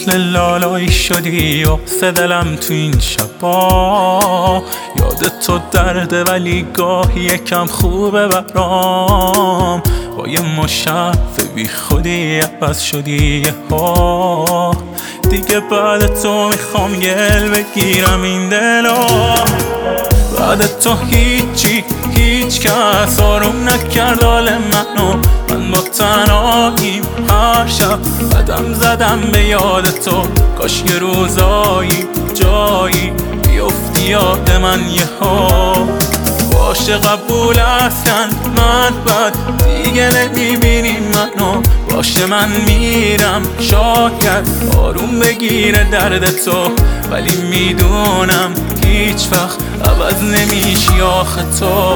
مثل لالایی شدی واسه دلم تو این شبا. یاد تو درده ولی گاهی یکم خوبه برام. با یه مشف بی خودی عوض شدی ها. دیگه بعد تو میخوام گل بگیرم این دلا. بعد تو هیچ کس آروم نکرد حال منو. من با تنهاییم هر شب قدم زدم به یاد تو. کاش یه روزایی جایی بیفتی یاد من یه ها. باشه قبول اصلا من بد دیگه نمیبینی منو. باشه من میرم شاید آروم بگیره درد تو. ولی میدونم هیچ وقت عوض نمیشی آخه تو.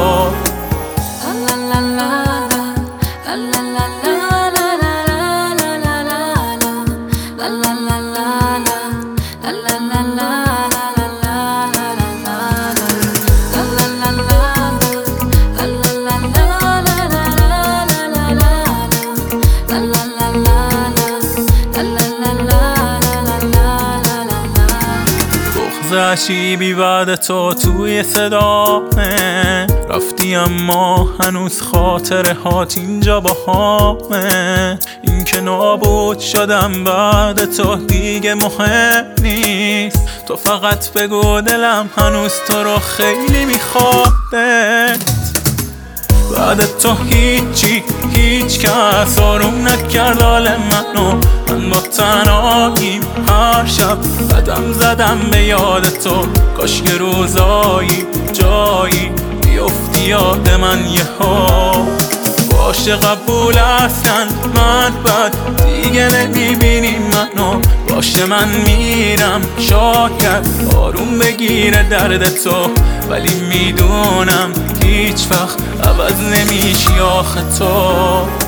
عشیبی بعد تو توی صدامه. رفتی اما هنوز خاطره هات اینجا با همه. این که نابود شدم بعد تو دیگه مهم نیست. تو فقط بگو دلم هنوز تو رو خیلی میخوادت. بعد تو هیچ کس آروم نکرد حال منو. من با تنهاییم هر شب قدم زدم به یاد تو. کاش یه روزایی جایی بیفتی یاد من یه ها. باشه قبول اصلا من بد دیگه نمیبینی منو. باشه من میرم شاید آروم بگیره درد تو. ولی میدونم هیچ وقت عوض نمیشی آخه تو.